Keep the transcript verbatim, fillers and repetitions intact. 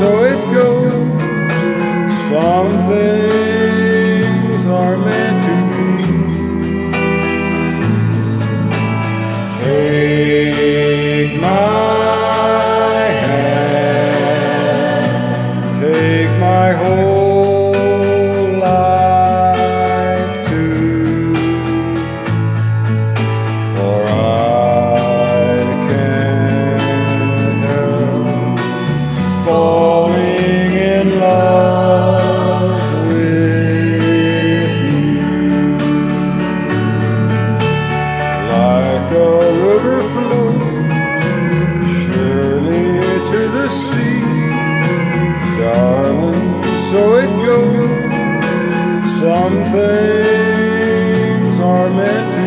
so it goes. Some things are meant to be. Take my hand, take my whole life too, for I can't help falling in love with you. Like a river flows surely to the sea, darling, so it goes. Some things are meant to